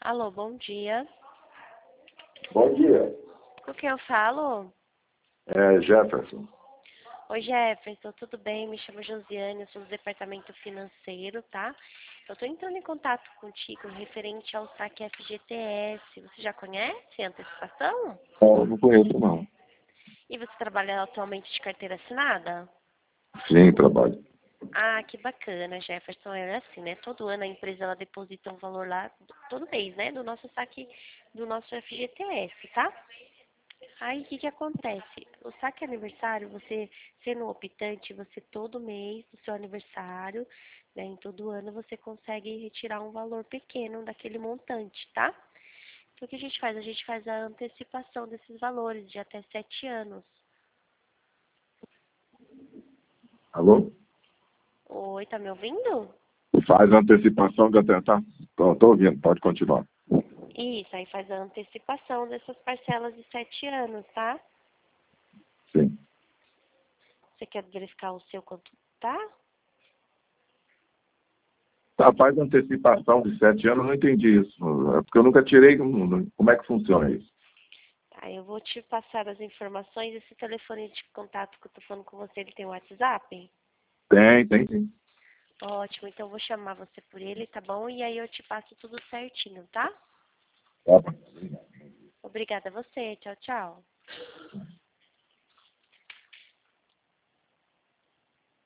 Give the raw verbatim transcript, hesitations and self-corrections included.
Alô, bom dia. Bom dia. Com quem eu falo? É Jefferson. Oi, Jefferson, tudo bem? Me chamo Josiane, eu sou do departamento financeiro, tá? Eu tô entrando em contato contigo referente ao saque F G T S. Você já conhece a antecipação? Não, não conheço não. E você trabalha atualmente de carteira assinada? Sim, trabalho. Ah, que bacana, Jefferson. É assim, né? Todo ano a empresa ela deposita um valor lá, todo mês, né? Do nosso saque, do nosso F G T S, tá? Aí o que que acontece? O saque aniversário, você sendo optante, você todo mês do seu aniversário, né, em todo ano, você consegue retirar um valor pequeno daquele montante, tá? Então o que a gente faz? A gente faz a antecipação desses valores de até sete anos. Alô? Oi, tá me ouvindo? Faz a antecipação de até... Tá, tô, tô ouvindo, pode continuar. Isso, aí faz a antecipação dessas parcelas de sete anos, tá? Sim. Você quer verificar o seu quanto tá? Tá, faz a antecipação de sete anos, eu não entendi isso. É porque eu nunca tirei... Como é que funciona isso? Tá, eu vou te passar as informações. Esse telefone de contato que eu tô falando com você, ele tem um WhatsApp? Tem, tem, sim. Ótimo, então eu vou chamar você por ele, tá bom? E aí eu te passo tudo certinho, tá? Tá bom. Obrigada a você. Tchau, tchau.